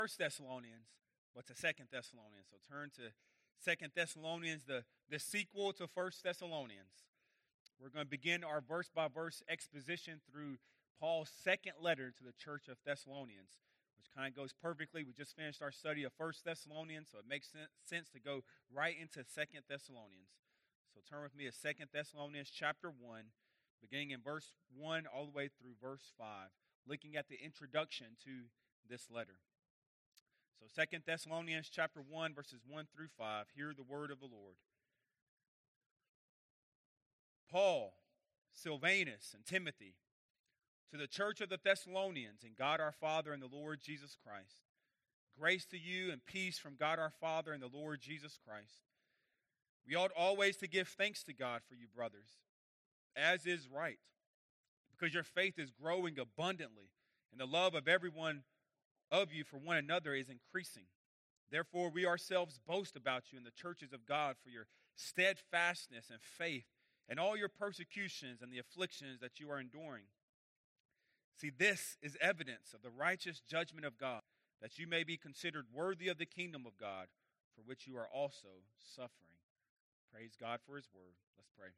First Thessalonians, but to Second Thessalonians. So turn to Second Thessalonians, the sequel to First Thessalonians. We're going to begin our verse-by-verse exposition through Paul's second letter to the church of Thessalonians, which kind of goes perfectly. We just finished our study of First Thessalonians, so it makes sense to go right into Second Thessalonians. So turn with me to Second Thessalonians chapter 1, beginning in verse 1 all the way through verse 5, looking at the introduction to this letter. So Second Thessalonians chapter 1, verses 1 through 5, hear the word of the Lord. Paul, Silvanus, and Timothy, to the church of the Thessalonians in God our Father and the Lord Jesus Christ, grace to you and peace from God our Father and the Lord Jesus Christ. We ought always to give thanks to God for you, brothers, as is right, because your faith is growing abundantly, and the love of everyone of you for one another is increasing. Therefore, we ourselves boast about you in the churches of God for your steadfastness and faith, and all your persecutions and the afflictions that you are enduring. See, this is evidence of the righteous judgment of God, that you may be considered worthy of the kingdom of God, for which you are also suffering. Praise God for his word. Let's pray.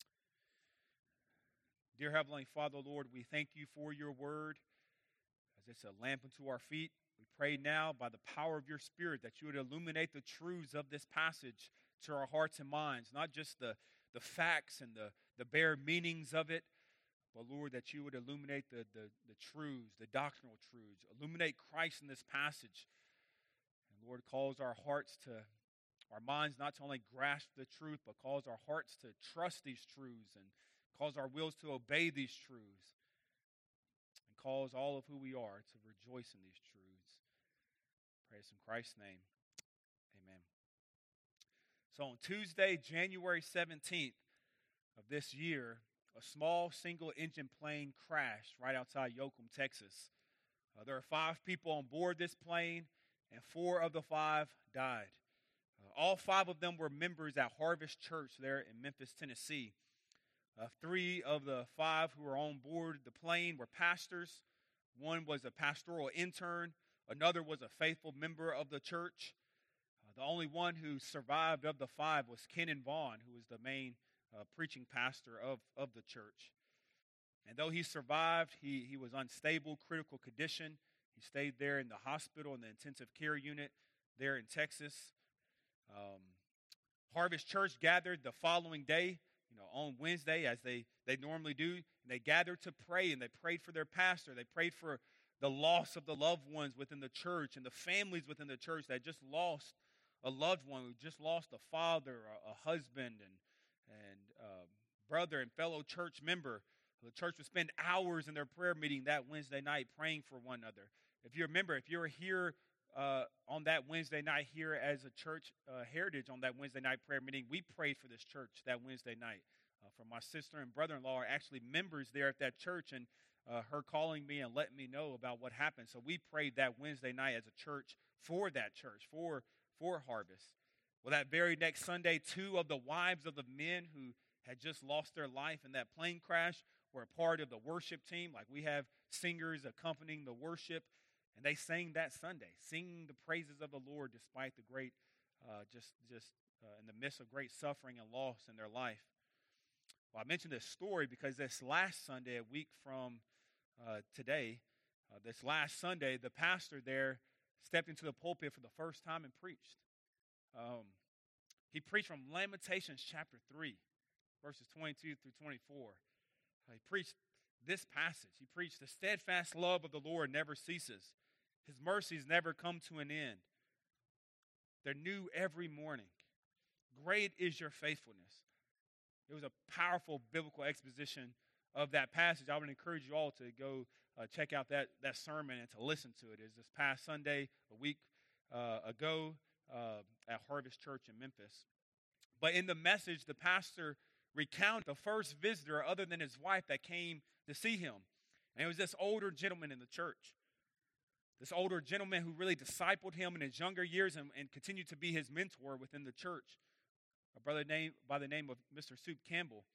Dear Heavenly Father, Lord, we thank you for your word, as it's a lamp unto our feet. We pray now by the power of your Spirit that you would illuminate the truths of this passage to our hearts and minds, not just the facts and the bare meanings of it, but Lord, that you would illuminate the truths, the doctrinal truths, illuminate Christ in this passage. And Lord, cause our minds not to only grasp the truth, but cause our hearts to trust these truths and cause our wills to obey these truths. And cause all of who we are to rejoice in these truths. Praise in Christ's name. Amen. So on Tuesday, January 17th of this year, a small single-engine plane crashed right outside Yoakum, Texas. There are 5 people on board this plane, and 4 of the 5 died. All 5 of them were members at Harvest Church there in Memphis, Tennessee. 3 of the 5 who were on board the plane were pastors. 1 was a pastoral intern. Another was a faithful member of the church. The only one who survived of the 5 was Kenan Vaughn, who was the main preaching pastor of the church. And though he survived, he was unstable, critical condition. He stayed there in the hospital in the intensive care unit there in Texas. Harvest Church gathered the following day, on Wednesday, as they normally do. And they gathered to pray, and they prayed for their pastor. They prayed for the loss of the loved ones within the church and the families within the church that just lost a loved one, who just lost a father, a husband, and brother and fellow church member. The church would spend hours in their prayer meeting that Wednesday night praying for one another. If you remember, if you were here on that Wednesday night here as a church heritage on that Wednesday night prayer meeting, we prayed for this church that Wednesday night. For my sister and brother-in-law are actually members there at that church, and her calling me and letting me know about what happened. So we prayed that Wednesday night as a church for that church, for Harvest. Well, that very next Sunday, 2 of the wives of the men who had just lost their life in that plane crash were a part of the worship team. Like, we have singers accompanying the worship, and they sang that Sunday, singing the praises of the Lord despite the great, in the midst of great suffering and loss in their life. Well, I mentioned this story because this last Sunday, a week from today, this last Sunday, the pastor there stepped into the pulpit for the first time and preached. He preached from Lamentations chapter 3, verses 22 through 24. He preached this passage. He preached, the steadfast love of the Lord never ceases. His mercies never come to an end. They're new every morning. Great is your faithfulness. It was a powerful biblical exposition of that passage. I would encourage you all to go check out that sermon and to listen to it. It's this past Sunday, a week ago, at Harvest Church in Memphis. But in the message, the pastor recounted the first visitor other than his wife that came to see him. And it was this older gentleman in the church. This older gentleman who really discipled him in his younger years and continued to be his mentor within the church. A brother by the name of Mr. Soup Campbell.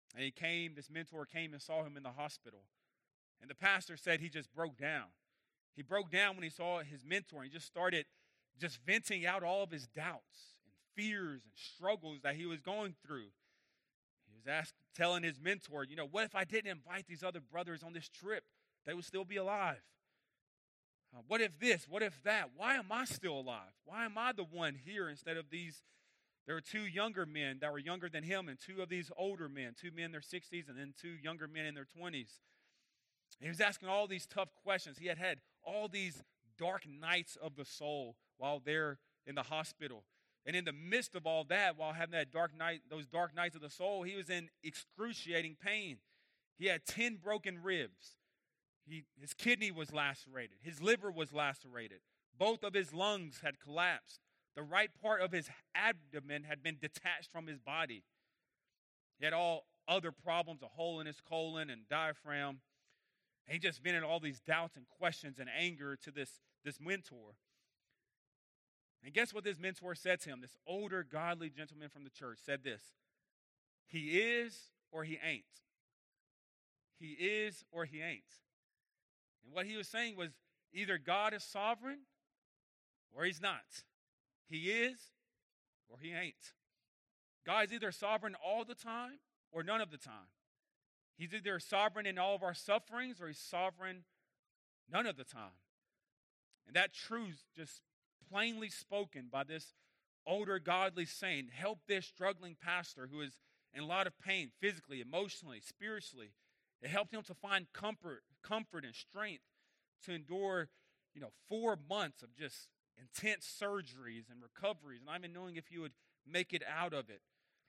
And this mentor came and saw him in the hospital. And the pastor said he just broke down. He broke down when he saw his mentor and he just started just venting out all of his doubts and fears and struggles that he was going through. He was telling his mentor, what if I didn't invite these other brothers on this trip? They would still be alive. What if this? What if that? Why am I still alive? Why am I the one here instead of these? There were two younger men that were younger than him and two of these older men, two men in their 60s and then two younger men in their 20s. And he was asking all these tough questions. He had all these dark nights of the soul while they're in the hospital. And in the midst of all that, while having those dark nights of the soul, he was in excruciating pain. He had 10 broken ribs. His kidney was lacerated. His liver was lacerated. Both of his lungs had collapsed. The right part of his abdomen had been detached from his body. He had all other problems, a hole in his colon and diaphragm. And he just vented all these doubts and questions and anger to this mentor. And guess what this mentor said to him? This older, godly gentleman from the church said this: he is or he ain't. He is or he ain't. And what he was saying was either God is sovereign or he's not. He is or he ain't. God is either sovereign all the time or none of the time. He's either sovereign in all of our sufferings or he's sovereign none of the time. And that truth, just plainly spoken by this older godly saint, helped this struggling pastor who is in a lot of pain physically, emotionally, spiritually. It helped him to find comfort and strength to endure, 4 months of just intense surgeries and recoveries, and not even knowing if he would make it out of it.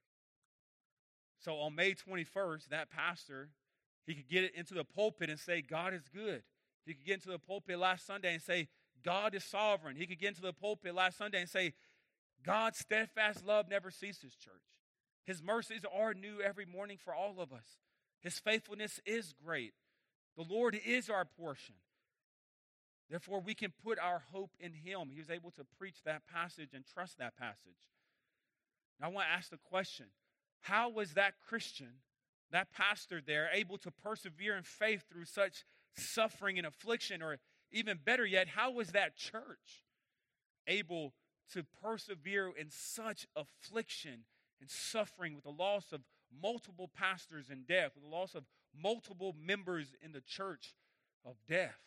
So on May 21st, that pastor, he could get it into the pulpit and say, God is good. He could get into the pulpit last Sunday and say, God is sovereign. He could get into the pulpit last Sunday and say, God's steadfast love never ceases, church. His mercies are new every morning for all of us. His faithfulness is great. The Lord is our portion. Therefore, we can put our hope in him. He was able to preach that passage and trust that passage. Now, I want to ask the question, how was that Christian, that pastor there, able to persevere in faith through such suffering and affliction? Or even better yet, how was that church able to persevere in such affliction and suffering with the loss of multiple pastors in death, with the loss of multiple members in the church of death?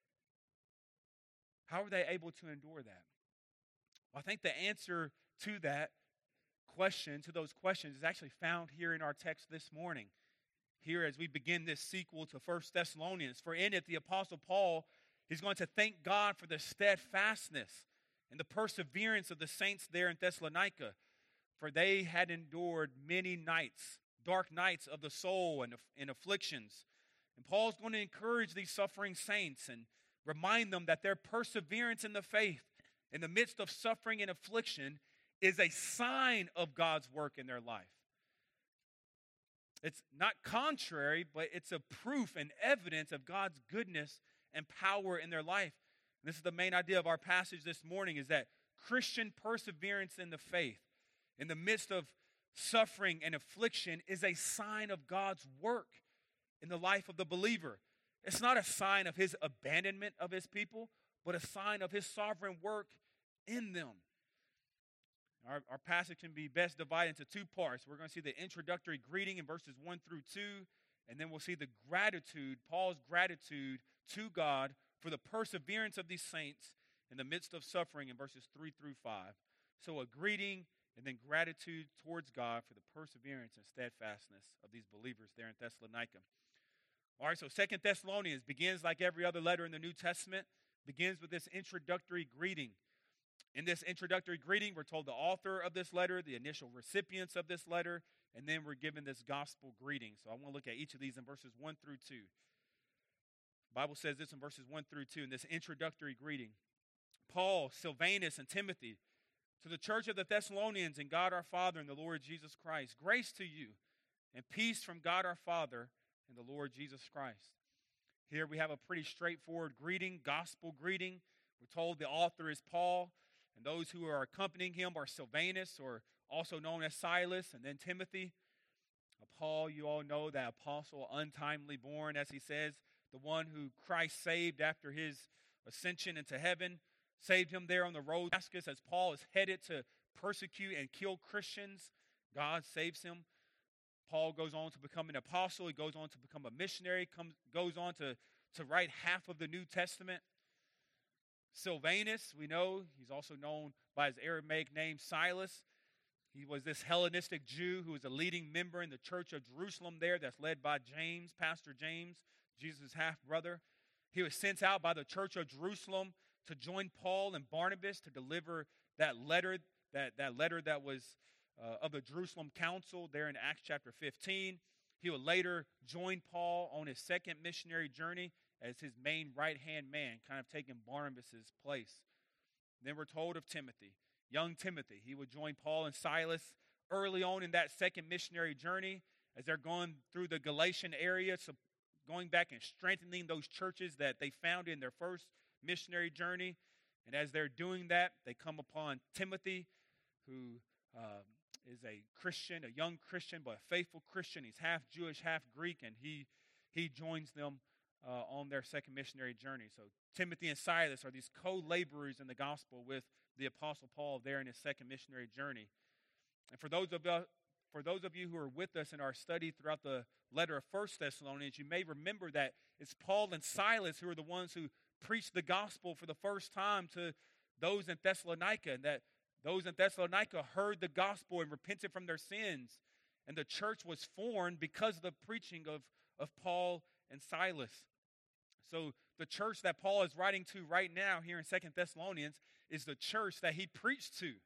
How were they able to endure that? Well, I think the answer to that question, to those questions, is actually found here in our text this morning. Here as we begin this sequel to 1 Thessalonians. For in it, the Apostle Paul is going to thank God for the steadfastness and the perseverance of the saints there in Thessalonica. For they had endured many nights, dark nights of the soul and afflictions. And Paul's going to encourage these suffering saints and remind them that their perseverance in the faith in the midst of suffering and affliction is a sign of God's work in their life. It's not contrary, but it's a proof and evidence of God's goodness and power in their life. And this is the main idea of our passage this morning, is that Christian perseverance in the faith in the midst of suffering and affliction is a sign of God's work in the life of the believer. It's not a sign of his abandonment of his people, but a sign of his sovereign work in them. Our passage can be best divided into two parts. We're going to see the introductory greeting in verses 1 through 2, and then we'll see the gratitude, Paul's gratitude to God for the perseverance of these saints in the midst of suffering in verses 3 through 5. So a greeting and then gratitude towards God for the perseverance and steadfastness of these believers there in Thessalonica. All right, so 2 Thessalonians begins like every other letter in the New Testament, begins with this introductory greeting. In this introductory greeting, we're told the author of this letter, the initial recipients of this letter, and then we're given this gospel greeting. So I want to look at each of these in verses 1 through 2. The Bible says this in verses 1 through 2, in this introductory greeting. Paul, Silvanus, and Timothy, to the church of the Thessalonians in God our Father and the Lord Jesus Christ, grace to you and peace from God our Father and the Lord Jesus Christ. Here we have a pretty straightforward greeting, gospel greeting. We're told the author is Paul, and those who are accompanying him are Silvanus, or also known as Silas, and then Timothy. Paul, you all know, that apostle, untimely born, as he says, the one who Christ saved after his ascension into heaven, saved him there on the road to Damascus as Paul is headed to persecute and kill Christians. God saves him. Paul goes on to become an apostle. He goes on to become a missionary, goes on to write half of the New Testament. Silvanus, we know, he's also known by his Aramaic name, Silas. He was this Hellenistic Jew who was a leading member in the church of Jerusalem there that's led by James, Pastor James, Jesus' half-brother. He was sent out by the church of Jerusalem to join Paul and Barnabas to deliver that letter that was of the Jerusalem council there in Acts chapter 15. He would later join Paul on his second missionary journey as his main right-hand man, kind of taking Barnabas' place. Then we're told of Timothy, young Timothy. He would join Paul and Silas early on in that second missionary journey as they're going through the Galatian area, so going back and strengthening those churches that they found in their first missionary journey. And as they're doing that, they come upon Timothy, who is a Christian, a young Christian, but a faithful Christian. He's half Jewish, half Greek, and he joins them on their second missionary journey. So Timothy and Silas are these co-laborers in the gospel with the Apostle Paul there in his second missionary journey. And for those of you who are with us in our study throughout the letter of 1 Thessalonians, you may remember that it's Paul and Silas who are the ones who preached the gospel for the first time to those in Thessalonica, and that those in Thessalonica heard the gospel and repented from their sins. And the church was formed because of the preaching of Paul and Silas. So the church that Paul is writing to right now here in 2 Thessalonians is the church that he preached to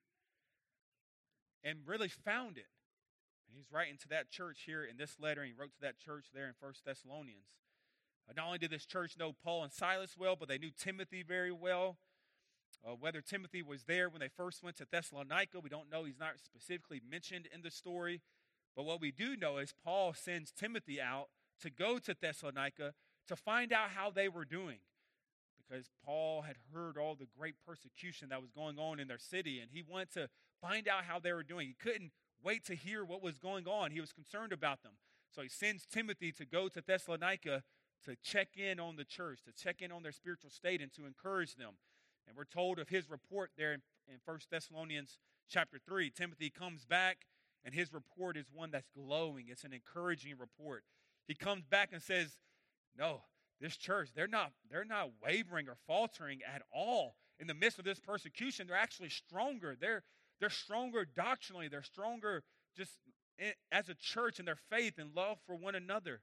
and really founded. And he's writing to that church here in this letter, and he wrote to that church there in 1 Thessalonians. Not only did this church know Paul and Silas well, but they knew Timothy very well. Whether Timothy was there when they first went to Thessalonica, we don't know. He's not specifically mentioned in the story. But what we do know is Paul sends Timothy out to go to Thessalonica to find out how they were doing, because Paul had heard all the great persecution that was going on in their city, and he wanted to find out how they were doing. He couldn't wait to hear what was going on. He was concerned about them. So he sends Timothy to go to Thessalonica to check in on the church, to check in on their spiritual state, and to encourage them. And we're told of his report there in 1 Thessalonians chapter 3. Timothy comes back, and his report is one that's glowing. It's an encouraging report. He comes back and says, no, this church, they're not wavering or faltering at all. In the midst of this persecution, they're actually stronger. They're stronger doctrinally. They're stronger just as a church in their faith and love for one another.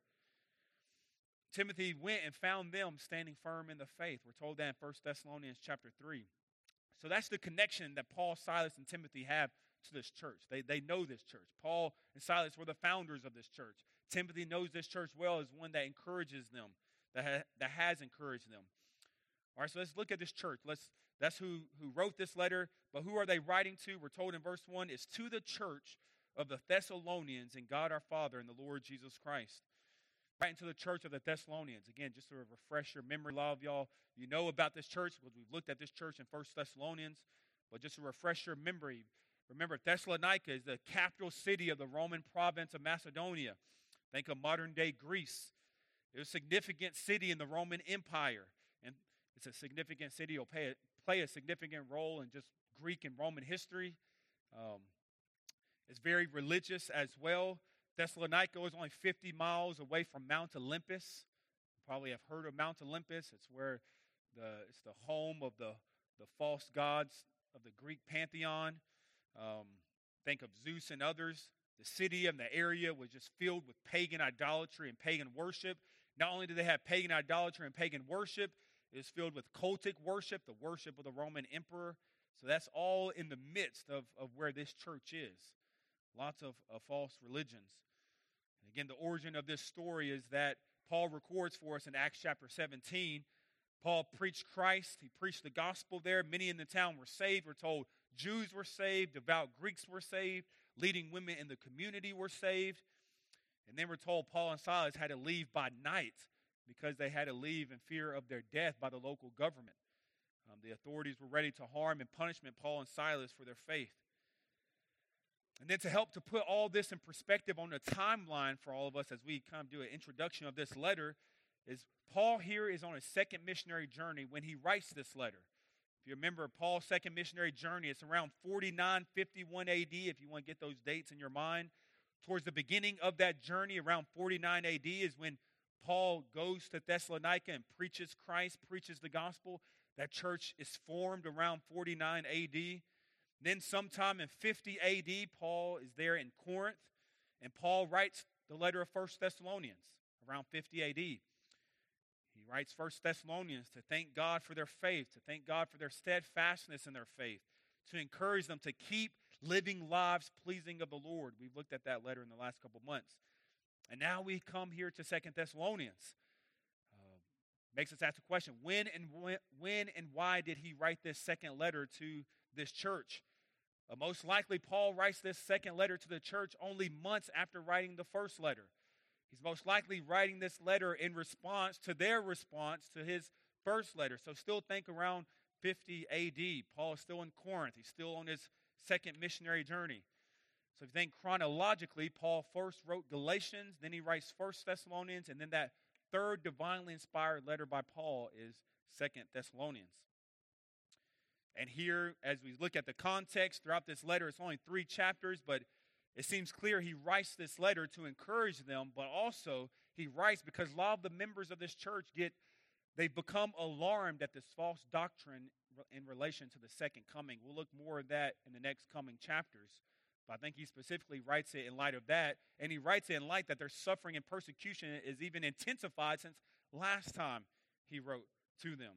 Timothy went and found them standing firm in the faith. We're told that in 1 Thessalonians chapter 3. So that's the connection that Paul, Silas, and Timothy have to this church. They know this church. Paul and Silas were the founders of this church. Timothy knows this church well as one that encourages them, that has encouraged them. All right, so let's look at this church. That's who wrote this letter, but who are they writing to? We're told in verse 1, it's to the church of the Thessalonians in God our Father and the Lord Jesus Christ. Writing to the church of the Thessalonians. Again, just to refresh your memory, a lot of y'all, you know about this church because we've looked at this church in 1 Thessalonians, but just to refresh your memory, remember Thessalonica is the capital city of the Roman province of Macedonia. Think of modern-day Greece. It was a significant city in the Roman Empire, and it's a significant city. It'll play a significant role in just Greek and Roman history. It's very religious as well. Thessalonica is only 50 miles away from Mount Olympus. You probably have heard of Mount Olympus. It's where it's the home of the false gods of the Greek pantheon. Think of Zeus and others. The city and the area was just filled with pagan idolatry and pagan worship. Not only did they have pagan idolatry and pagan worship, it was filled with cultic worship, the worship of the Roman emperor. So that's all in the midst of where this church is. Lots of false religions. And again, the origin of this story is that Paul records for us in Acts chapter 17. Paul preached Christ. He preached the gospel there. Many in the town were saved. We're told Jews were saved, devout Greeks were saved, leading women in the community were saved. And then we're told Paul and Silas had to leave by night because they had to leave in fear of their death by the local government. The authorities were ready to harm and punish Paul and Silas for their faith. And then to help to put all this in perspective on the timeline for all of us as we kind of do an introduction of this letter, is Paul here is on a second missionary journey when he writes this letter. If you remember Paul's second missionary journey, it's around 4951 AD, if you want to get those dates in your mind. Towards the beginning of that journey, around 49 AD, is when Paul goes to Thessalonica and preaches Christ, preaches the gospel. That church is formed around 49 AD. Then sometime in 50 AD, Paul is there in Corinth, and Paul writes the letter of 1 Thessalonians around 50 AD. He writes 1 Thessalonians to thank God for their faith, to thank God for their steadfastness in their faith, to encourage them to keep living lives pleasing of the Lord. We've looked at that letter in the last couple months. And now we come here to 2 Thessalonians. Makes us ask the question, when and why did he write this second letter to this church? Most likely, Paul writes this second letter to the church only months after writing the first letter. He's most likely writing this letter in response to their response to his first letter. So still think around 50 AD. Paul is still in Corinth. He's still on his second missionary journey. So if you think chronologically, Paul first wrote Galatians, then he writes 1 Thessalonians, and then that third divinely inspired letter by Paul is 2 Thessalonians. And here, as we look at the context throughout this letter, it's only 3 chapters, but it seems clear he writes this letter to encourage them, but also he writes because a lot of the members of this church they've become alarmed at this false doctrine in relation to the second coming. We'll look more at that in the next coming chapters. But I think he specifically writes it in light of that, and he writes it in light that their suffering and persecution is even intensified since last time he wrote to them.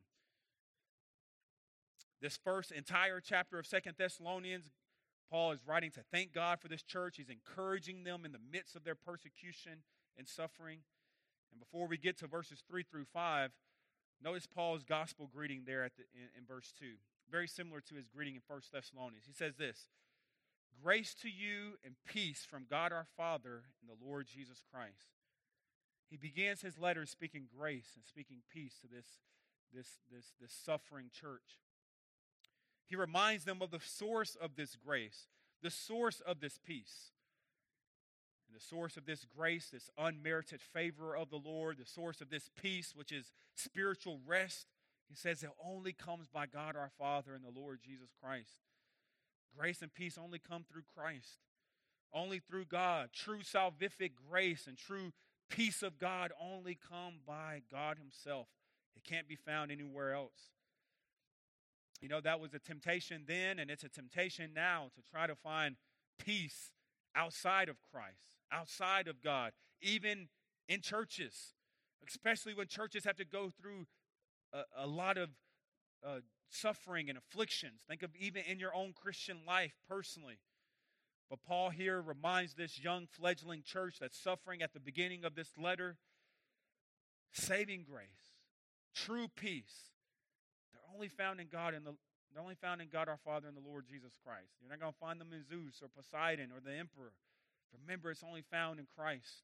This first entire chapter of 2 Thessalonians, Paul is writing to thank God for this church. He's encouraging them in the midst of their persecution and suffering. And before we get to verses 3 through 5, notice Paul's gospel greeting there in verse 2. Very similar to his greeting in 1 Thessalonians. He says this, "Grace to you and peace from God our Father and the Lord Jesus Christ." He begins his letter speaking grace and speaking peace to this suffering church. He reminds them of the source of this grace, the source of this peace. And the source of this grace, this unmerited favor of the Lord, the source of this peace, which is spiritual rest, he says it only comes by God our Father and the Lord Jesus Christ. Grace and peace only come through Christ, only through God. True salvific grace and true peace of God only come by God himself. It can't be found anywhere else. You know, that was a temptation then, and it's a temptation now to try to find peace outside of Christ, outside of God, even in churches, especially when churches have to go through a lot of suffering and afflictions. Think of even in your own Christian life personally. But Paul here reminds this young fledgling church that's suffering at the beginning of this letter, saving grace, true peace, they're only found in God our Father and the Lord Jesus Christ. You're not going to find them in Zeus or Poseidon or the emperor. Remember, it's only found in Christ.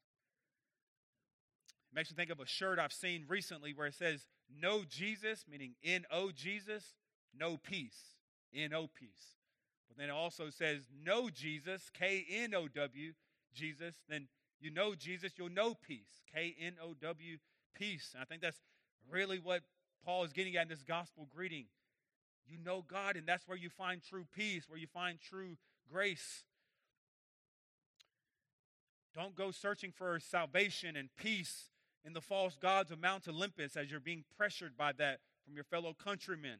It makes me think of a shirt I've seen recently where it says, "Know Jesus," meaning N-O Jesus, "no peace," N-O peace. But then it also says, "Know Jesus," K-N-O-W, Jesus. Then you know Jesus, you'll know peace, K-N-O-W, peace. And I think that's really what Paul is getting at in this gospel greeting. You know God, and that's where you find true peace, where you find true grace. Don't go searching for salvation and peace in the false gods of Mount Olympus as you're being pressured by that from your fellow countrymen.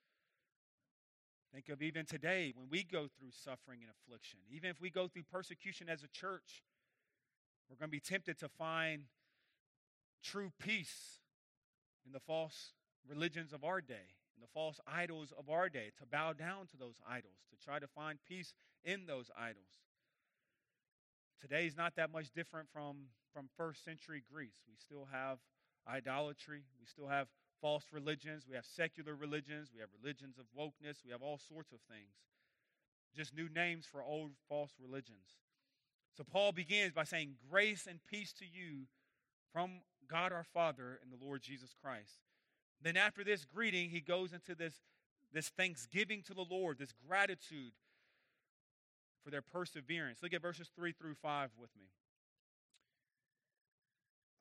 Think of even today when we go through suffering and affliction. Even if we go through persecution as a church, we're going to be tempted to find true peace in the false religions of our day, in the false idols of our day, to bow down to those idols, to try to find peace in those idols. Today is not that much different from first century Greece. We still have idolatry. We still have false religions. We have secular religions. We have religions of wokeness. We have all sorts of things. Just new names for old false religions. So Paul begins by saying, "Grace and peace to you from God our Father and the Lord Jesus Christ." Then after this greeting, he goes into this thanksgiving to the Lord, this gratitude for their perseverance. Look at verses 3 through 5 with me.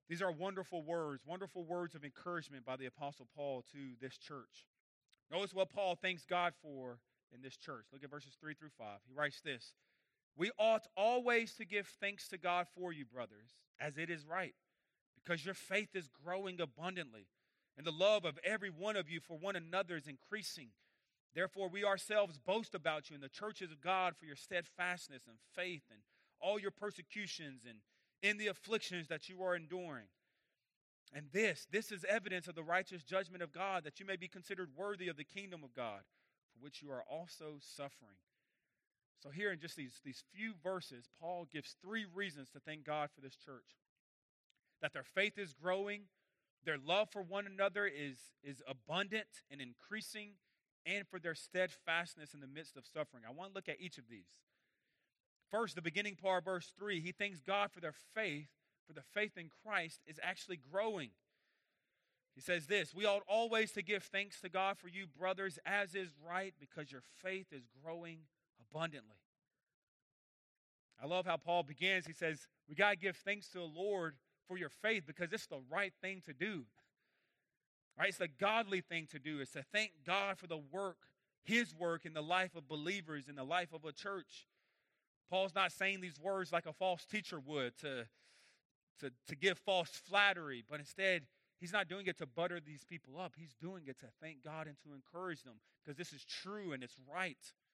These are wonderful words of encouragement by the Apostle Paul to this church. Notice what Paul thanks God for in this church. Look at verses 3 through 5. He writes this: "We ought always to give thanks to God for you, brothers, as it is right, because your faith is growing abundantly, and the love of every one of you for one another is increasing. Therefore, we ourselves boast about you in the churches of God for your steadfastness and faith and all your persecutions and in the afflictions that you are enduring. And this is evidence of the righteous judgment of God, that you may be considered worthy of the kingdom of God, for which you are also suffering." So here in just these few verses, Paul gives 3 reasons to thank God for this church. That their faith is growing, their love for one another is abundant and increasing, and for their steadfastness in the midst of suffering. I want to look at each of these. First, the beginning part of verse 3, he thanks God for their faith, for the faith in Christ is actually growing. He says this: "We ought always to give thanks to God for you, brothers, as is right, because your faith is growing abundantly." I love how Paul begins. He says, we got to give thanks to the Lord for your faith because it's the right thing to do. Right? It's the godly thing to do. It's to thank God for the work, his work in the life of believers, in the life of a church. Paul's not saying these words like a false teacher would to give false flattery, but instead, he's not doing it to butter these people up. He's doing it to thank God and to encourage them because this is true and it's right.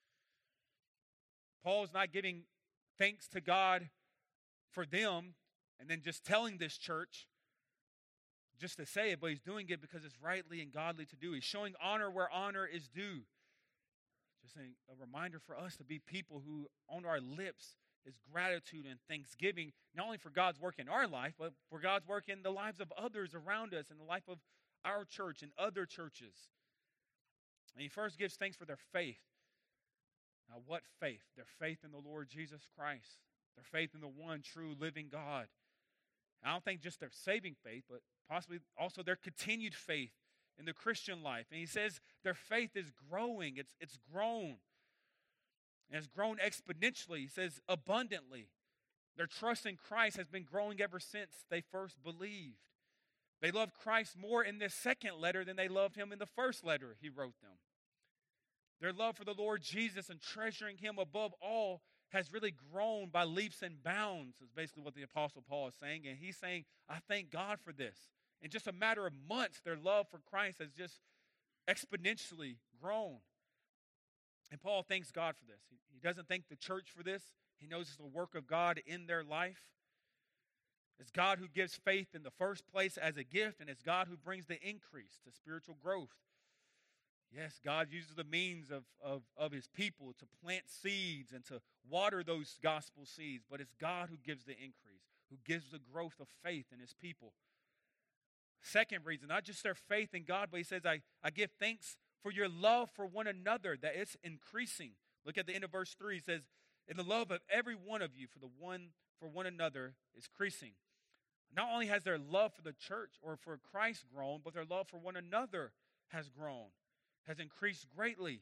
Paul's not giving thanks to God for them and then just telling this church just to say it, but he's doing it because it's rightly and godly to do. He's showing honor where honor is due. Just a reminder for us to be people who on our lips is gratitude and thanksgiving, not only for God's work in our life, but for God's work in the lives of others around us and the life of our church and other churches. And he first gives thanks for their faith. Now, what faith? Their faith in the Lord Jesus Christ. Their faith in the one true living God. I don't think just their saving faith, but possibly also their continued faith in the Christian life. And he says their faith is growing. It's grown. And it's grown exponentially. He says abundantly. Their trust in Christ has been growing ever since they first believed. They love Christ more in this second letter than they loved him in the first letter he wrote them. Their love for the Lord Jesus and treasuring him above all has really grown by leaps and bounds, is basically what the Apostle Paul is saying. And he's saying, I thank God for this. In just a matter of months, their love for Christ has just exponentially grown. And Paul thanks God for this. He doesn't thank the church for this. He knows it's the work of God in their life. It's God who gives faith in the first place as a gift, and it's God who brings the increase to spiritual growth. Yes, God uses the means of his people to plant seeds and to water those gospel seeds, but it's God who gives the increase, who gives the growth of faith in his people. Second reason, not just their faith in God, but he says, I give thanks for your love for one another, that it's increasing. Look at the end of verse 3. He says, "In the love of every one of you for one another is increasing." Not only has their love for the church or for Christ grown, but their love for one another has grown, has increased greatly.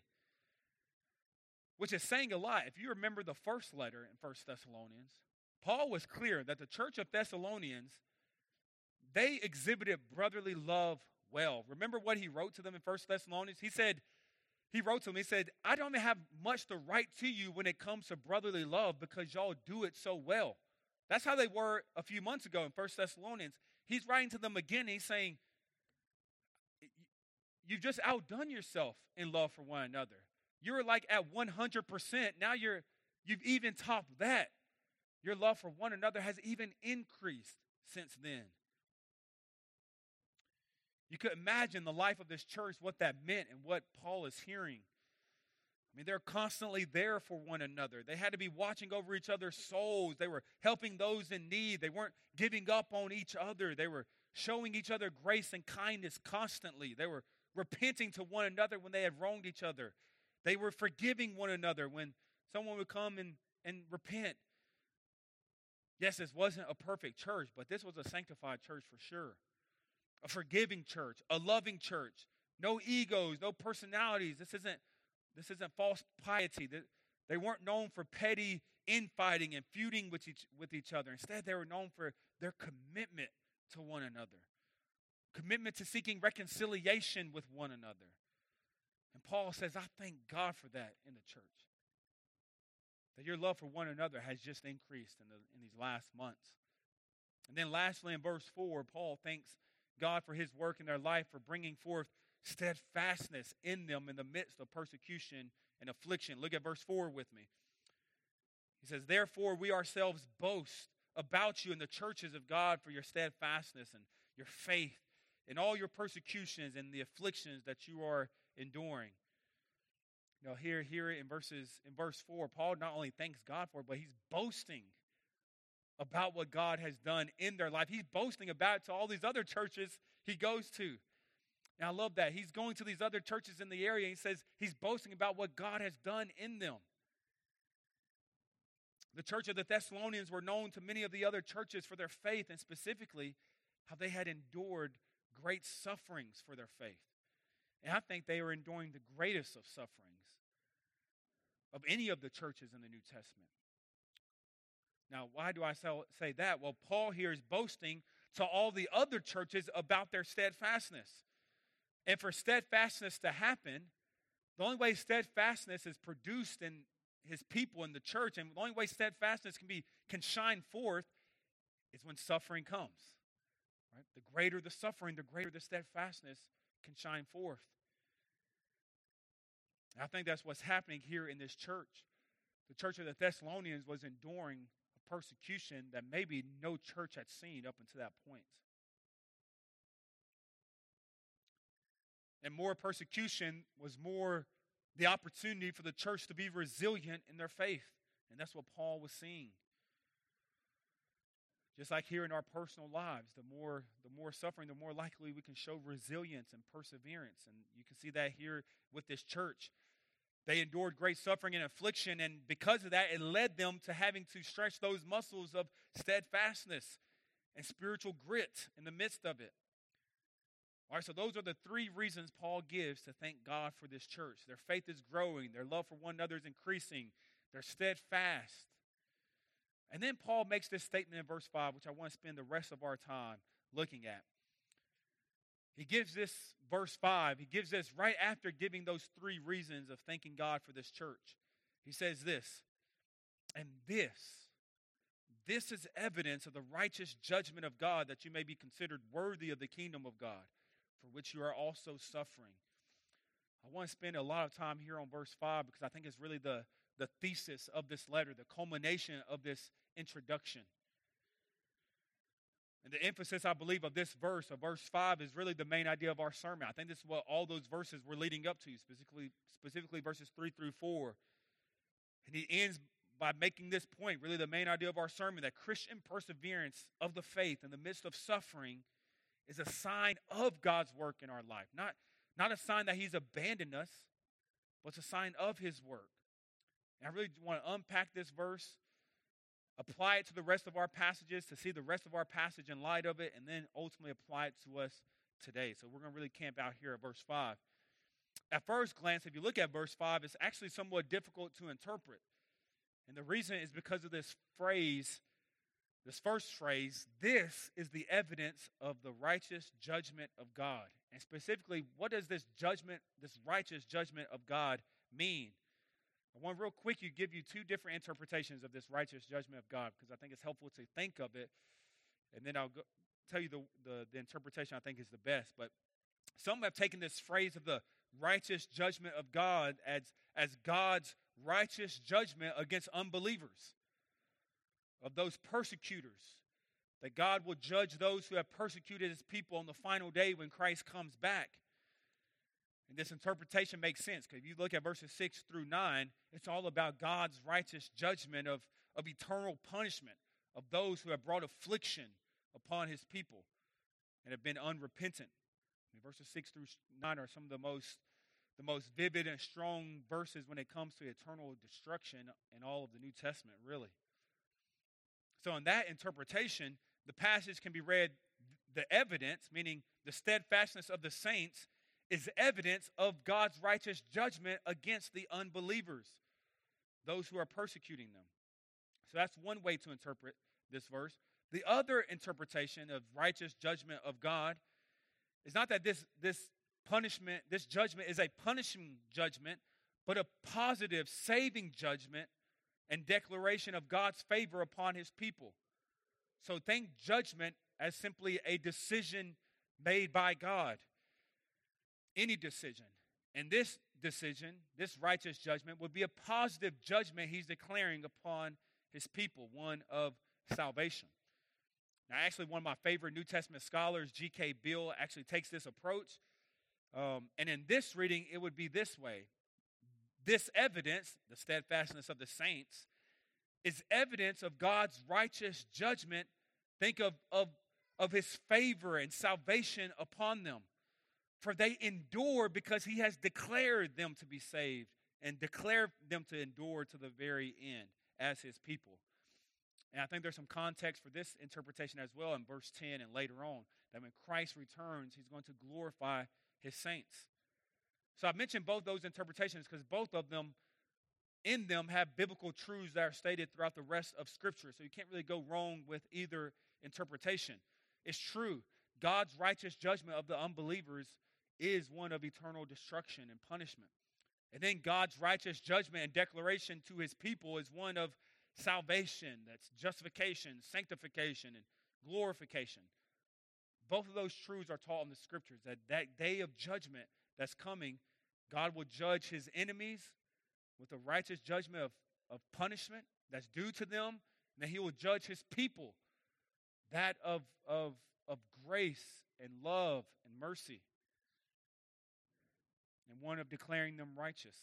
Which is saying a lot. If you remember the first letter in 1 Thessalonians, Paul was clear that the church of Thessalonians, they exhibited brotherly love well. Remember what he wrote to them in 1 Thessalonians? He wrote to them, he said, I don't have much to write to you when it comes to brotherly love because y'all do it so well. That's how they were a few months ago in 1 Thessalonians. He's writing to them again. He's saying, you've just outdone yourself in love for one another. You're like at 100%. Now you've even topped that. Your love for one another has even increased since then. You could imagine the life of this church, what that meant and what Paul is hearing. I mean, they're constantly there for one another. They had to be watching over each other's souls. They were helping those in need. They weren't giving up on each other. They were showing each other grace and kindness constantly. They were repenting to one another when they had wronged each other. They were forgiving one another when someone would come and repent. Yes, this wasn't a perfect church, but this was a sanctified church for sure. A forgiving church, a loving church. No egos, no personalities. This isn't false piety. They weren't known for petty infighting and feuding with each other. Instead, they were known for their commitment to one another. Commitment to seeking reconciliation with one another. And Paul says, I thank God for that in the church. That your love for one another has just increased in these last months. And then lastly, in verse 4, Paul thanks God for his work in their life for bringing forth steadfastness in them in the midst of persecution and affliction. Look at verse 4 with me. He says, therefore we ourselves boast about you in the churches of God for your steadfastness and your faith in all your persecutions and the afflictions that you are enduring. You know, here in verse 4, Paul not only thanks God for it, but he's boasting about what God has done in their life. He's boasting about it to all these other churches he goes to. And I love that. He's going to these other churches in the area. And he says he's boasting about what God has done in them. The church of the Thessalonians were known to many of the other churches for their faith, and specifically how they had endured great sufferings for their faith. And I think they were enduring the greatest of sufferings of any of the churches in the New Testament. Now, why do I say that? Well, Paul here is boasting to all the other churches about their steadfastness. And for steadfastness to happen, the only way steadfastness is produced in his people in the church, and the only way steadfastness can shine forth is when suffering comes. Right? The greater the suffering, the greater the steadfastness can shine forth. And I think that's what's happening here in this church. The church of the Thessalonians was enduring a persecution that maybe no church had seen up until that point. And more persecution was more the opportunity for the church to be resilient in their faith. And that's what Paul was seeing. Just like here in our personal lives, the more suffering, the more likely we can show resilience and perseverance. And you can see that here with this church. They endured great suffering and affliction, and because of that, it led them to having to stretch those muscles of steadfastness and spiritual grit in the midst of it. All right, so those are the three reasons Paul gives to thank God for this church. Their faith is growing. Their love for one another is increasing. They're steadfast. And then Paul makes this statement in verse 5, which I want to spend the rest of our time looking at. He gives this, verse 5, he gives this right after giving those three reasons of thanking God for this church. He says this, and this is evidence of the righteous judgment of God, that you may be considered worthy of the kingdom of God, for which you are also suffering. I want to spend a lot of time here on verse 5 because I think it's really the thesis of this letter, the culmination of this introduction. And the emphasis, I believe, of this verse, of verse 5, is really the main idea of our sermon. I think this is what all those verses were leading up to, specifically verses 3 through 4. And he ends by making this point, really the main idea of our sermon, that Christian perseverance of the faith in the midst of suffering is a sign of God's work in our life. Not a sign that he's abandoned us, but it's a sign of his work. And I really want to unpack this verse, apply it to the rest of our passages, to see the rest of our passage in light of it, and then ultimately apply it to us today. So we're going to really camp out here at verse 5. At first glance, if you look at verse 5, it's actually somewhat difficult to interpret. And the reason is because of this first phrase, this is the evidence of the righteous judgment of God. And specifically, what does this righteous judgment of God mean? I want real quick to give you two different interpretations of this righteous judgment of God, because I think it's helpful to think of it, and then I'll tell you the interpretation I think is the best. But some have taken this phrase of the righteous judgment of God as God's righteous judgment against unbelievers, of those persecutors, that God will judge those who have persecuted his people on the final day when Christ comes back. And this interpretation makes sense, because if you look at verses 6 through 9, it's all about God's righteous judgment of eternal punishment of those who have brought affliction upon his people and have been unrepentant. And verses 6 through 9 are some of the most vivid and strong verses when it comes to eternal destruction in all of the New Testament, really. So in that interpretation, the passage can be read, the evidence, meaning the steadfastness of the saints, is evidence of God's righteous judgment against the unbelievers, those who are persecuting them. So that's one way to interpret this verse. The other interpretation of righteous judgment of God is not that this punishment, this judgment is a punishing judgment, but a positive, saving judgment and declaration of God's favor upon his people. So think judgment as simply a decision made by God. Any decision. And this decision, this righteous judgment, would be a positive judgment he's declaring upon his people, one of salvation. Now, actually, one of my favorite New Testament scholars, G.K. Beale, actually takes this approach. And in this reading, it would be this way. This evidence, the steadfastness of the saints, is evidence of God's righteous judgment. Think of his favor and salvation upon them. For they endure because he has declared them to be saved and declared them to endure to the very end as his people. And I think there's some context for this interpretation as well in verse 10 and later on, that when Christ returns, he's going to glorify his saints. So I mentioned both those interpretations because both of them, in them, have biblical truths that are stated throughout the rest of Scripture. So you can't really go wrong with either interpretation. It's true. God's righteous judgment of the unbelievers is one of eternal destruction and punishment. And then God's righteous judgment and declaration to his people is one of salvation, that's justification, sanctification, and glorification. Both of those truths are taught in the Scriptures, that day of judgment that's coming, God will judge his enemies with a righteous judgment of punishment that's due to them, and then he will judge his people, that of grace and love and mercy, and one of declaring them righteous.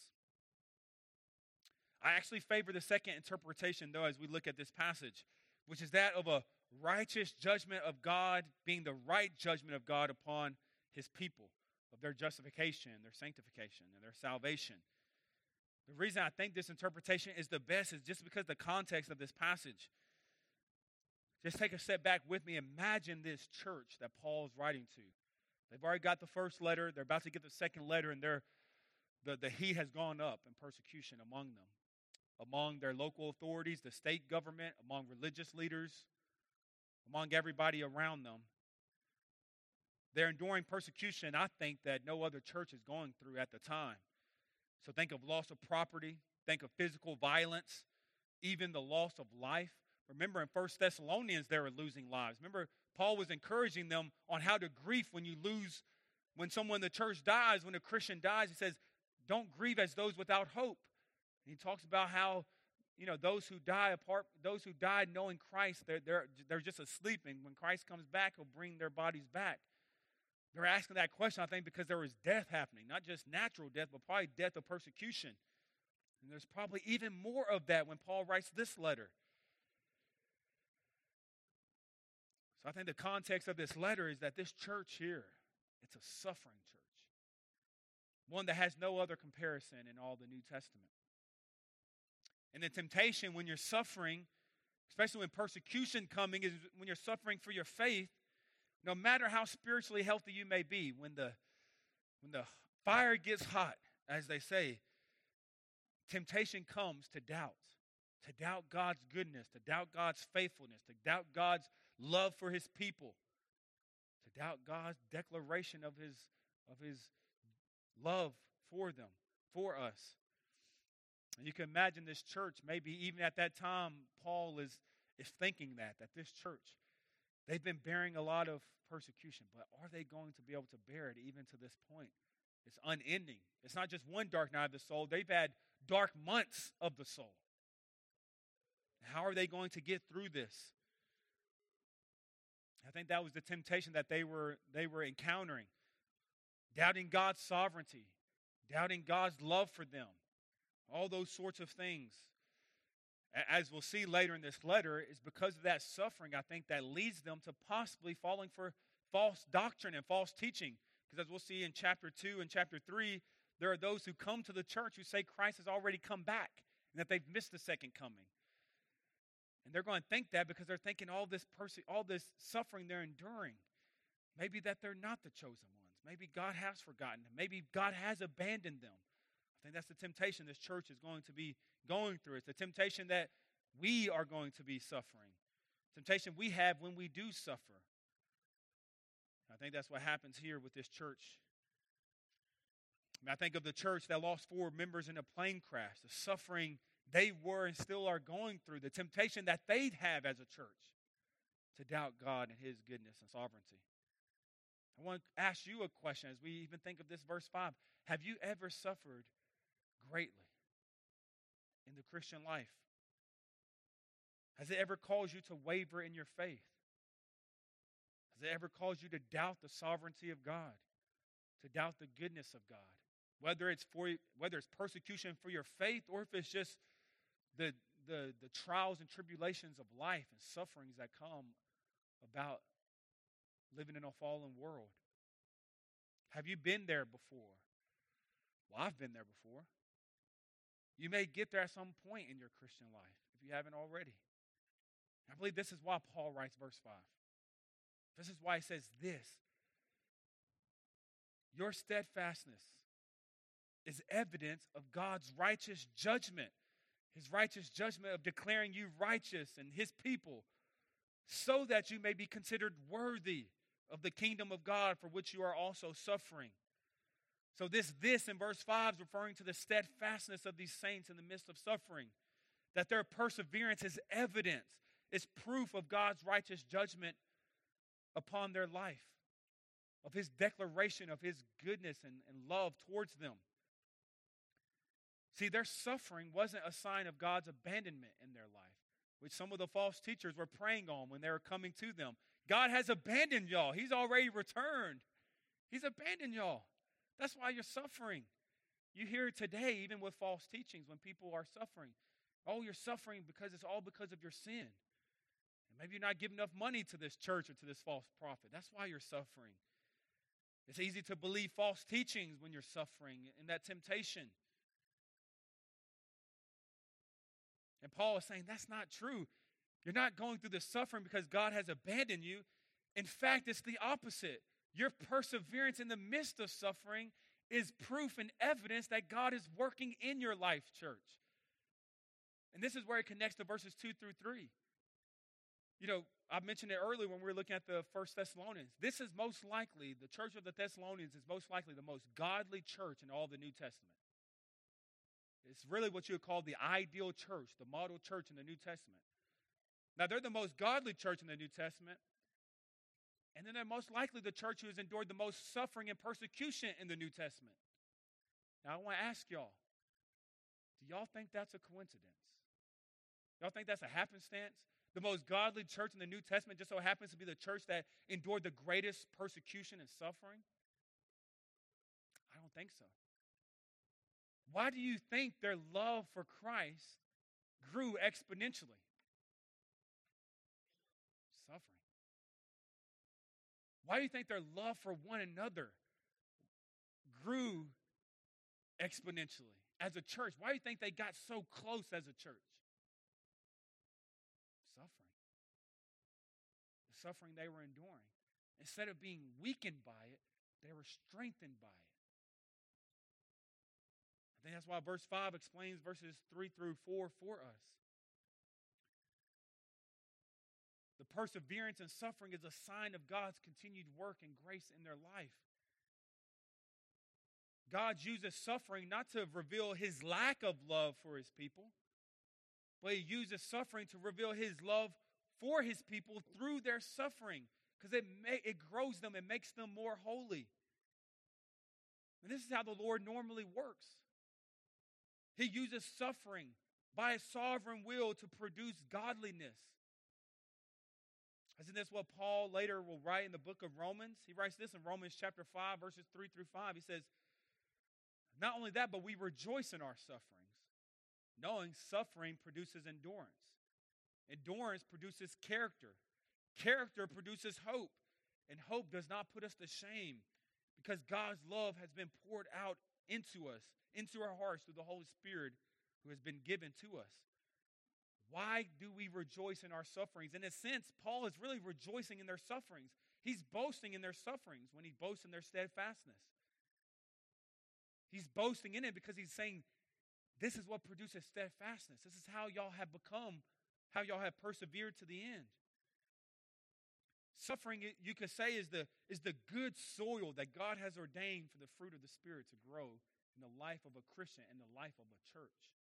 I actually favor the second interpretation, though, as we look at this passage, which is that of a righteous judgment of God being the right judgment of God upon his people, of their justification, their sanctification, and their salvation. The reason I think this interpretation is the best is just because the context of this passage. Just take a step back with me. Imagine this church that Paul's writing to. They've already got the first letter. They're about to get the second letter, and the heat has gone up in persecution among them, among their local authorities, the state government, among religious leaders, among everybody around them. They're enduring persecution, I think, that no other church is going through at the time. So think of loss of property, think of physical violence, even the loss of life. Remember in 1 Thessalonians, they were losing lives. Remember, Paul was encouraging them on how to grieve when someone in the church dies, when a Christian dies. He says, don't grieve as those without hope. And he talks about how, those who died knowing Christ, they're just asleep. And when Christ comes back, he'll bring their bodies back. They're asking that question, I think, because there was death happening. Not just natural death, but probably death of persecution. And there's probably even more of that when Paul writes this letter. So I think the context of this letter is that this church here, it's a suffering church. One that has no other comparison in all the New Testament. And the temptation when you're suffering, especially when persecution coming, is when you're suffering for your faith, no matter how spiritually healthy you may be, when the fire gets hot, as they say, temptation comes to doubt God's goodness, to doubt God's faithfulness, to doubt God's love for his people, to doubt God's declaration of his love for them, for us. And you can imagine this church, maybe even at that time, Paul is thinking that this church, they've been bearing a lot of persecution, but are they going to be able to bear it even to this point? It's unending. It's not just one dark night of the soul. They've had dark months of the soul. How are they going to get through this? I think that was the temptation that they were encountering. Doubting God's sovereignty, doubting God's love for them, all those sorts of things. As we'll see later in this letter, is because of that suffering, I think, that leads them to possibly falling for false doctrine and false teaching. Because as we'll see in chapter 2 and chapter 3, there are those who come to the church who say Christ has already come back and that they've missed the second coming. And they're going to think that because they're thinking all this suffering they're enduring, maybe that they're not the chosen ones. Maybe God has forgotten them. Maybe God has abandoned them. I think that's the temptation this church is going to be going through. It's the temptation that we are going to be suffering. Temptation we have when we do suffer. I think that's what happens here with this church. I think of the church that lost 4 members in a plane crash, the suffering they were and still are going through, the temptation that they'd have as a church to doubt God and his goodness and sovereignty. I want to ask you a question as we even think of this verse 5. Have you ever suffered greatly in the Christian life? Has it ever caused you to waver in your faith? Has it ever caused you to doubt the sovereignty of God, to doubt the goodness of God? Whether it's persecution for your faith, or if it's just the trials and tribulations of life and sufferings that come about living in a fallen world. Have you been there before? Well, I've been there before. You may get there at some point in your Christian life if you haven't already. I believe this is why Paul writes verse 5. This is why he says this. Your steadfastness is evidence of God's righteous judgment. His righteous judgment of declaring you righteous and his people, so that you may be considered worthy of the kingdom of God for which you are also suffering. So this in verse 5 is referring to the steadfastness of these saints in the midst of suffering. That their perseverance is evidence, is proof of God's righteous judgment upon their life, of his declaration of his goodness and love towards them. See, their suffering wasn't a sign of God's abandonment in their life, which some of the false teachers were preying on when they were coming to them. God has abandoned y'all. He's already returned. He's abandoned y'all. That's why you're suffering. You hear it today, even with false teachings, when people are suffering. Oh, you're suffering because it's all because of your sin. And maybe you're not giving enough money to this church or to this false prophet. That's why you're suffering. It's easy to believe false teachings when you're suffering in that temptation. And Paul is saying that's not true. You're not going through the suffering because God has abandoned you. In fact, it's the opposite. Your perseverance in the midst of suffering is proof and evidence that God is working in your life, church. And this is where it connects to verses 2 through 3. You know, I mentioned it earlier when we were looking at the First Thessalonians. This is most likely, the church of the Thessalonians is most likely the most godly church in all the New Testament. It's really what you would call the ideal church, the model church in the New Testament. Now, they're the most godly church in the New Testament. And then they're most likely the church who has endured the most suffering and persecution in the New Testament. Now, I want to ask y'all, do y'all think that's a coincidence? Y'all think that's a happenstance? The most godly church in the New Testament just so happens to be the church that endured the greatest persecution and suffering? I don't think so. Why do you think their love for Christ grew exponentially? Suffering. Why do you think their love for one another grew exponentially as a church? Why do you think they got so close as a church? Suffering. The suffering they were enduring. Instead of being weakened by it, they were strengthened by it. I think that's why verse 5 explains verses 3 through 4 for us. The perseverance and suffering is a sign of God's continued work and grace in their life. God uses suffering not to reveal his lack of love for his people, but he uses suffering to reveal his love for his people through their suffering, because it grows them and makes them more holy. And this is how the Lord normally works. He uses suffering by his sovereign will to produce godliness. Isn't this what Paul later will write in the book of Romans? He writes this in Romans chapter 5, verses 3 through 5. He says, not only that, but we rejoice in our sufferings, knowing suffering produces endurance. Endurance produces character. Character produces hope. And hope does not put us to shame, because God's love has been poured out into us, into our hearts through the Holy Spirit who has been given to us. Why do we rejoice in our sufferings? In a sense, Paul is really rejoicing in their sufferings. He's boasting in their sufferings when he boasts in their steadfastness. He's boasting in it because he's saying, this is what produces steadfastness. This is how y'all have become, how y'all have persevered to the end. Suffering, you could say, is the good soil that God has ordained for the fruit of the Spirit to grow in the life of a Christian and the life of a church.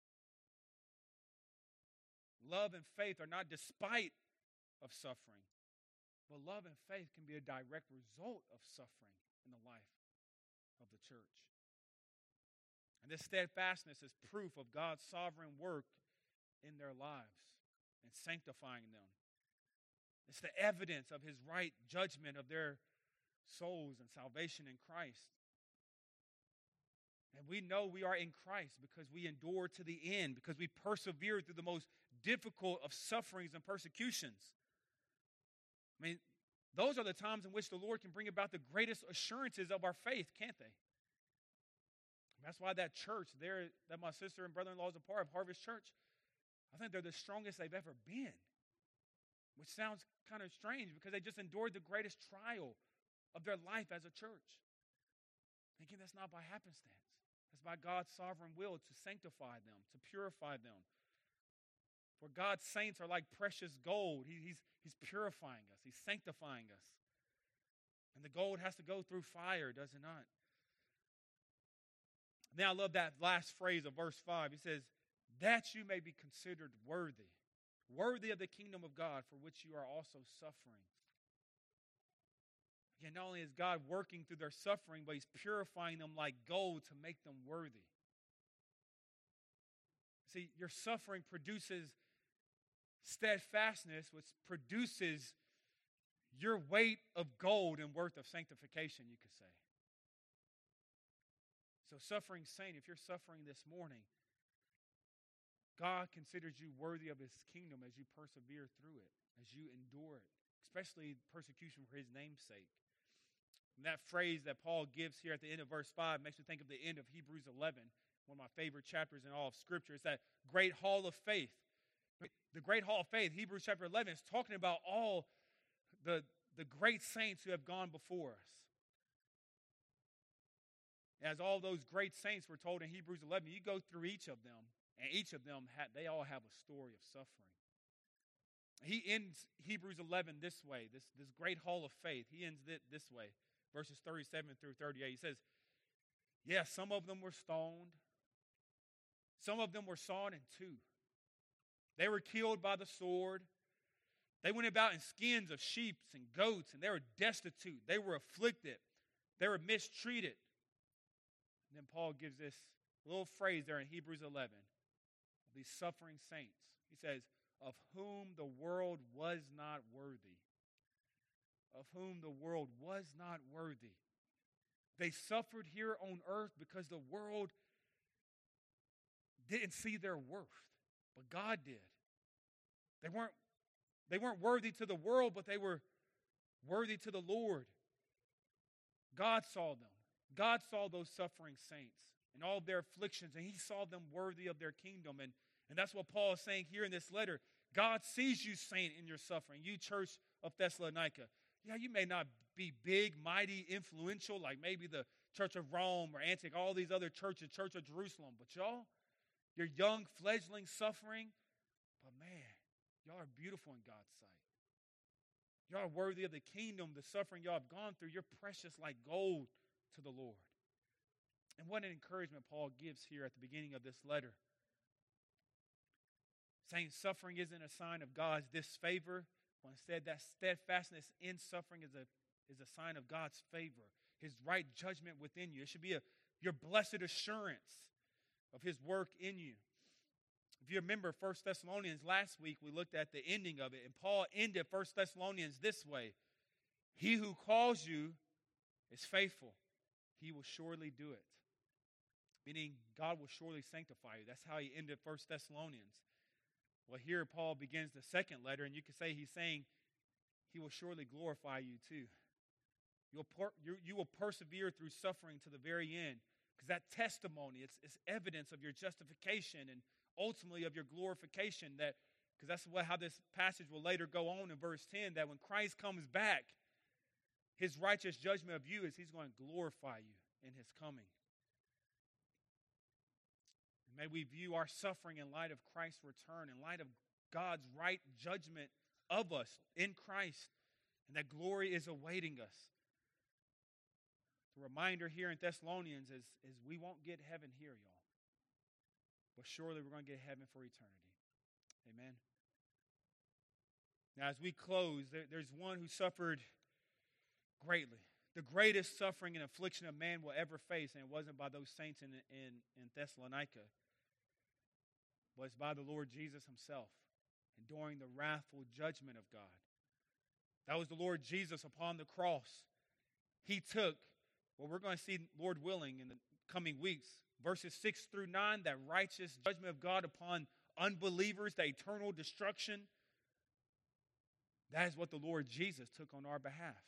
Love and faith are not despite of suffering, but love and faith can be a direct result of suffering in the life of the church. And this steadfastness is proof of God's sovereign work in their lives and sanctifying them. It's the evidence of his right judgment of their souls and salvation in Christ. And we know we are in Christ because we endure to the end, because we persevere through the most difficult of sufferings and persecutions. I mean, those are the times in which the Lord can bring about the greatest assurances of our faith, can't they? That's why that church there that my sister and brother-in-law is a part of, Harvest Church, I think they're the strongest they've ever been. Which sounds kind of strange because they just endured the greatest trial of their life as a church. And again, that's not by happenstance. That's by God's sovereign will to sanctify them, to purify them. For God's saints are like precious gold. He's purifying us. He's sanctifying us. And the gold has to go through fire, does it not? Now I love that last phrase of verse 5. He says, that you may be considered worthy of the kingdom of God, for which you are also suffering. Again, not only is God working through their suffering, but he's purifying them like gold to make them worthy. See, your suffering produces steadfastness, which produces your weight of gold and worth of sanctification, you could say. So suffering saint, if you're suffering this morning, God considers you worthy of his kingdom as you persevere through it, as you endure it, especially persecution for his name's sake. And that phrase that Paul gives here at the end of verse 5 makes me think of the end of Hebrews 11, one of my favorite chapters in all of Scripture. It's that great hall of faith. The great hall of faith, Hebrews chapter 11, is talking about all the great saints who have gone before us. As all those great saints were told in Hebrews 11, you go through each of them, and each of them, they all have a story of suffering. He ends Hebrews 11 this way, this great hall of faith. He ends it this way, verses 37 through 38. He says, yes, some of them were stoned. Some of them were sawn in two. They were killed by the sword. They went about in skins of sheep and goats, and they were destitute. They were afflicted. They were mistreated. And then Paul gives this little phrase there in Hebrews 11. These suffering saints. He says, of whom the world was not worthy. Of whom the world was not worthy. They suffered here on earth because the world didn't see their worth, but God did. They weren't worthy to the world, but they were worthy to the Lord. God saw them. God saw those suffering saints and all of their afflictions, and he saw them worthy of their kingdom. And that's what Paul is saying here in this letter. God sees you, saint, in your suffering. You, church of Thessalonica. Yeah, you may not be big, mighty, influential, like maybe the Church of Rome or Antioch, all these other churches, Church of Jerusalem. But y'all, you're young, fledgling, suffering. But man, y'all are beautiful in God's sight. Y'all are worthy of the kingdom, the suffering y'all have gone through. You're precious like gold to the Lord. And what an encouragement Paul gives here at the beginning of this letter. Saying suffering isn't a sign of God's disfavor, but instead that steadfastness in suffering is a sign of God's favor, his right judgment within you. It should be your blessed assurance of his work in you. If you remember 1 Thessalonians last week, we looked at the ending of it, and Paul ended 1 Thessalonians this way. He who calls you is faithful. He will surely do it. Meaning God will surely sanctify you. That's how he ended 1 Thessalonians. Well, here Paul begins the second letter, and you can say he's saying he will surely glorify you too. You will persevere through suffering to the very end, because that testimony, it's evidence of your justification and ultimately of your glorification. Because that's how this passage will later go on in verse 10, that when Christ comes back, his righteous judgment of you is he's going to glorify you in his coming. May we view our suffering in light of Christ's return, in light of God's right judgment of us in Christ, And that glory is awaiting us. The reminder here in Thessalonians is we won't get heaven here, y'all. But surely we're going to get heaven for eternity. Amen. Now, as we close, there's one who suffered greatly. The greatest suffering and affliction a man will ever face, and it wasn't by those saints in Thessalonica, was by the Lord Jesus himself, enduring the wrathful judgment of God. That was the Lord Jesus upon the cross. He took, well, we're going to see, Lord willing, in the coming weeks, verses 6 through 9, that righteous judgment of God upon unbelievers, the eternal destruction. That is what the Lord Jesus took on our behalf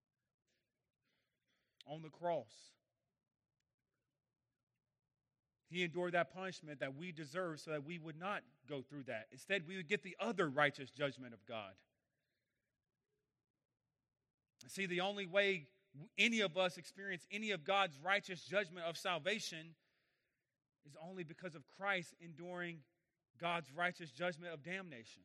on the cross. He endured that punishment that we deserve so that we would not go through that. Instead, we would get the other righteous judgment of God. See, the only way any of us experience any of God's righteous judgment of salvation is only because of Christ enduring God's righteous judgment of damnation.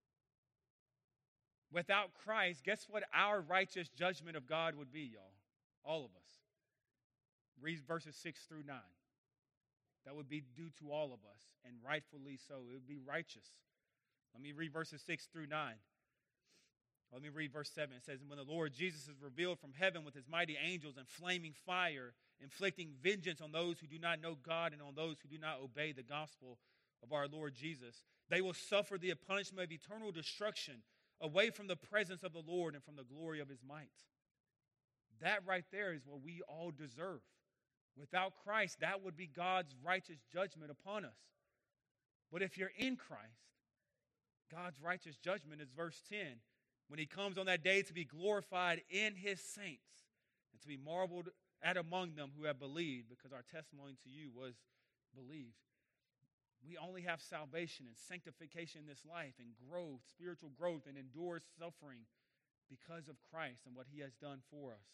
Without Christ, guess what our righteous judgment of God would be, y'all? All of us. Read verses 6 through 9. That would be due to all of us, and rightfully so. It would be righteous. Let me read verses 6 through 9. Let me read verse 7. It says, "And when the Lord Jesus is revealed from heaven with his mighty angels and flaming fire, inflicting vengeance on those who do not know God and on those who do not obey the gospel of our Lord Jesus, they will suffer the punishment of eternal destruction away from the presence of the Lord and from the glory of his might." That right there is what we all deserve. Without Christ, that would be God's righteous judgment upon us. But if you're in Christ, God's righteous judgment is verse 10. When he comes on that day to be glorified in his saints and to be marveled at among them who have believed, because our testimony to you was believed. We only have salvation and sanctification in this life and growth, spiritual growth, and endure suffering because of Christ and what he has done for us.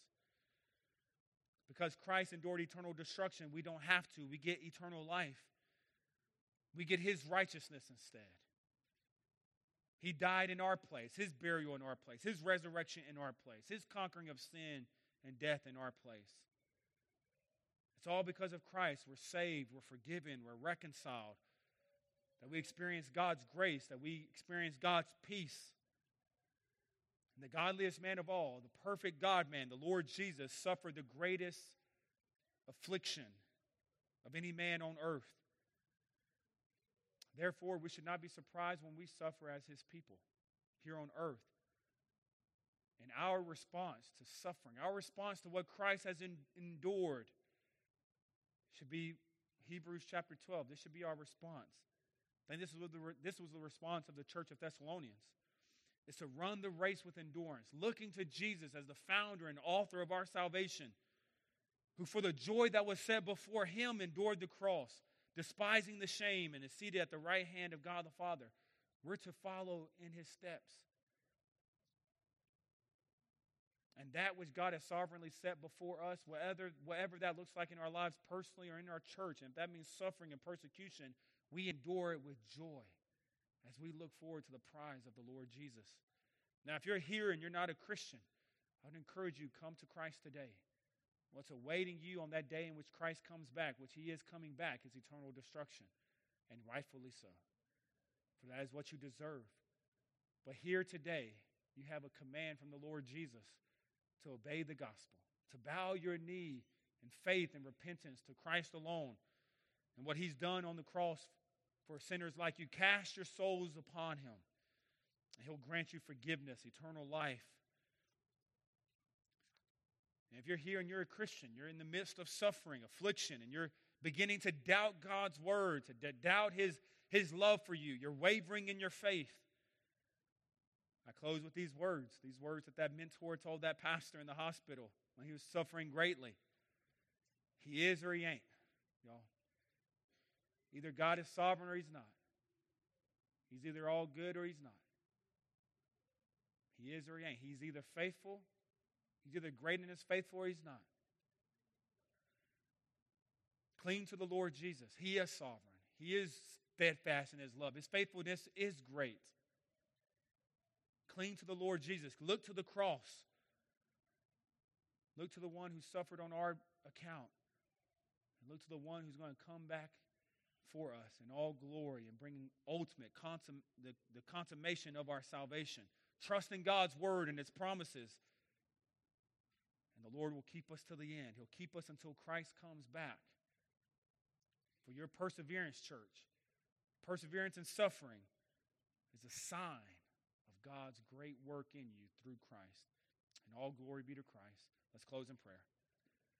Because Christ endured eternal destruction, we don't have to. We get eternal life. We get his righteousness instead. He died in our place, his burial in our place, his resurrection in our place, his conquering of sin and death in our place. It's all because of Christ. We're saved, we're forgiven, we're reconciled, that we experience God's grace, that we experience God's peace. And the godliest man of all, the perfect God-man, the Lord Jesus, suffered the greatest affliction of any man on earth. Therefore, we should not be surprised when we suffer as his people here on earth. And our response to suffering, our response to what Christ has endured should be Hebrews chapter 12. This should be our response. And this was the response of the church of Thessalonians. It's to run the race with endurance, looking to Jesus as the founder and author of our salvation, who for the joy that was set before him endured the cross, despising the shame, and is seated at the right hand of God the Father. We're to follow in his steps. And that which God has sovereignly set before us, whatever that looks like in our lives personally or in our church, and if that means suffering and persecution, we endure it with joy as we look forward to the prize of the Lord Jesus. Now, if you're here and you're not a Christian, I would encourage you, come to Christ today. What's awaiting you on that day in which Christ comes back, which he is coming back, is eternal destruction, and rightfully so. For that is what you deserve. But here today, you have a command from the Lord Jesus to obey the gospel, to bow your knee in faith and repentance to Christ alone and what he's done on the cross for sinners like you. Cast your souls upon him, and he'll grant you forgiveness, eternal life. And if you're here and you're a Christian, you're in the midst of suffering, affliction, and you're beginning to doubt God's word, to doubt his love for you, you're wavering in your faith. I close with these words that mentor told that pastor in the hospital when he was suffering greatly. He is or he ain't, y'all. Either God is sovereign or he's not. He's either all good or he's not. He is or he ain't. He's either faithful, he's either great in his faithful or he's not. Cling to the Lord Jesus. He is sovereign. He is steadfast in his love. His faithfulness is great. Cling to the Lord Jesus. Look to the cross. Look to the one who suffered on our account. And look to the one who's going to come back for us in all glory and bring ultimate the consummation of our salvation. Trust in God's word and its promises. And the Lord will keep us to the end. He'll keep us until Christ comes back. For your perseverance, church, perseverance in suffering is a sign of God's great work in you through Christ. And all glory be to Christ. Let's close in prayer.